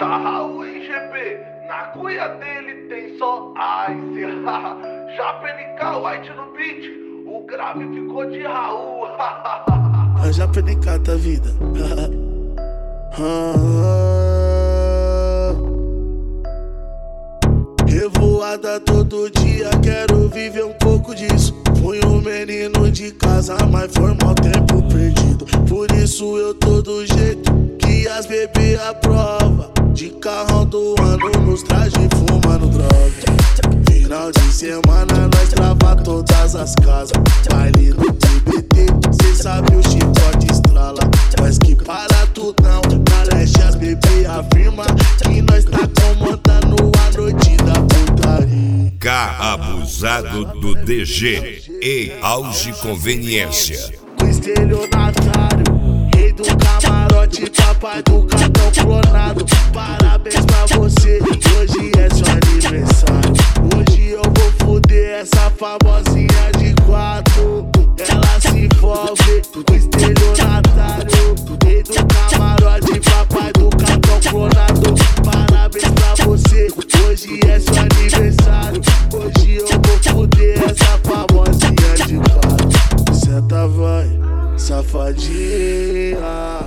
Tá Raul em GP, na cuia dele tem só Ice. Já PNK White no beat, o grave ficou de Raul. Já PNK tá vida. Revoada todo dia, quero viver um pouco disso. Fui um menino de casa, mas foi mal tempo perdido. Por isso eu tô do jeito que as bebê aprova. De carrão do ano, nos trajes fumando droga. Final de semana nós trava todas as casas. Baile no TBT, cê sabe o chicote estrala. Mas que para tudo não, na leste as bebê afirma que nós tá comandando a noite da putaria. K abusado do DG e Auge Conveniência. O estelionatário, rei do camarote, papai do cartão clonado. Parabéns pra você, hoje é seu aniversário. Hoje eu vou foder essa famosinha de 4. Ela se envolve, o estelionatário, rei do camarote, papai do cartão clonado. Parabéns pra você, hoje é seu aniversário. Hoje eu vou foder essa famosinha de 4. Senta vai, safadinha,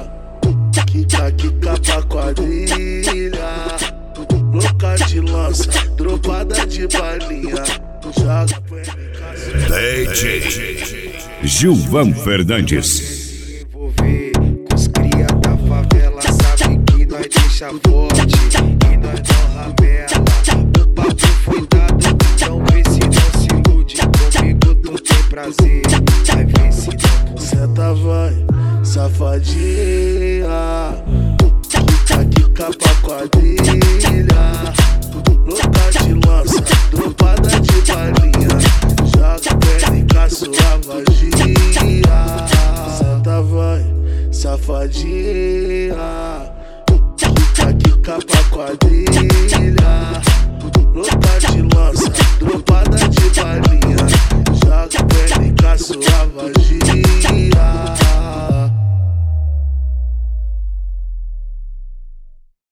quica pra quadrilha. Louca de lança, dropada de balinha. Joga DJ Gilvan Fernandes. Envolver com os cria da favela, sabe que nós deixa forte e nós não ramela. O papo foi dado, então vê se não se ilude. Comigo tu tem prazer, vai ver se não. senta vai, safadinha, quica pra quadrilha. Louca de lança, dropada de balinha. Joga PNK sua vagia. Senta vai, safadinha, quica pra quadrilha.